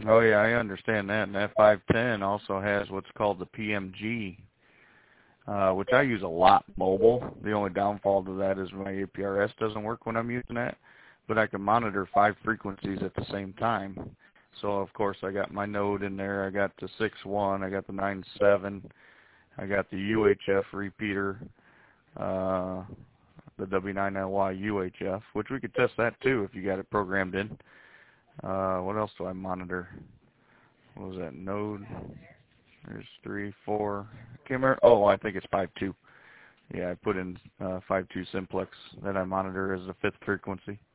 Oh yeah, I understand that. And that 510 also has what's called the PMG, which I use a lot mobile. The only downfall to that is my APRS doesn't work when I'm using that, but I can monitor 5 frequencies at the same time. So of course I got my node in there. I got the 6.1, I got the 9.7, I got the UHF repeater, the W9LY UHF, which we could test that too if you got it programmed in. What else do I monitor? What was that node? There's 3, 4. Can't remember. Oh, I think it's 5.2. Yeah, I put in 5.2 simplex that I monitor as the 5th frequency.